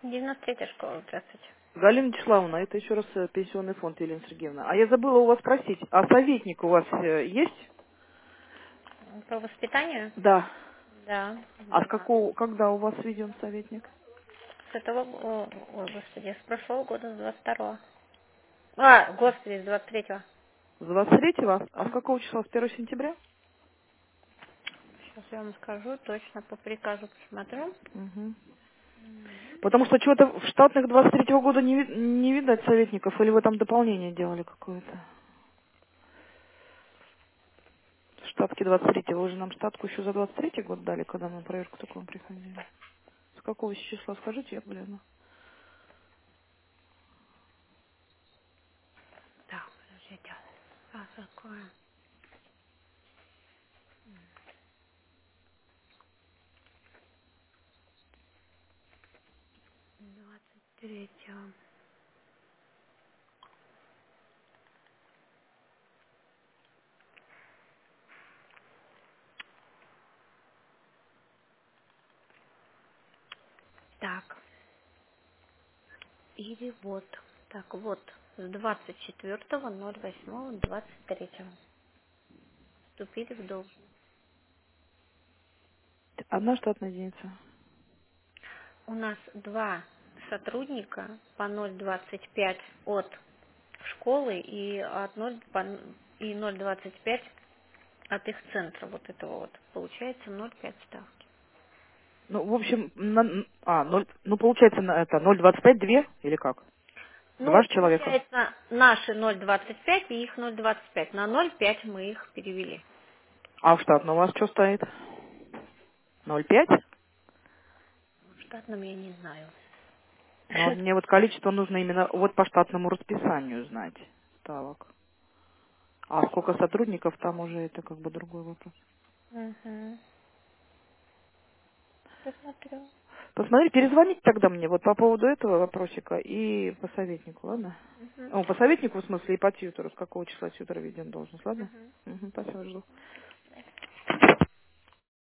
93-я школа, здравствуйте. Галина Вячеславовна, это еще раз пенсионный фонд, Елена Сергеевна. А я забыла у вас спросить, а советник у вас есть? По воспитанию? Да. Да, А да. когда у вас введен советник? С этого, ой, господи, с прошлого года, с 22-го. А, господи, с 23-го. С 23-го? А с Мгм. какого числа? С 1 сентября? Сейчас я вам скажу, точно по приказу посмотрю. Угу. Потому что что-то в штатных 23-го года не видать советников, или вы там дополнение делали какое-то? Штатки 23-го. Вы же нам штатку еще за 23-й год дали, когда мы на проверку такую приходили. С какого числа, скажите, я гляну. Так, подождите. А, какое? 23-го. Так, или вот. Так, вот, с 24-го, 08-го, 23-го. Вступили в должность. Одна штатная единица. У нас два сотрудника по 0,25 от школы и от 0,25 от их центра вот этого вот. Получается 0,5 ставки. Ну, в общем, получается, это 0,25, 2 или как? Два Ну, же человека. получается, наши 0,25 и их 0,25. На 0,5 мы их перевели. А в штатном у вас что стоит? 0,5? В штатном я не знаю. Ну, вот мне вот количество нужно именно вот по штатному расписанию знать ставок. А сколько сотрудников там уже, это как бы другой вопрос. Угу. Посмотрю. Посмотри, перезвоните тогда мне вот по поводу этого вопросика и по советнику, ладно? Угу. О, по советнику, в смысле, и по тьютору, с какого числа тьютор введен должность, ладно? Угу. Угу, спасибо, жду.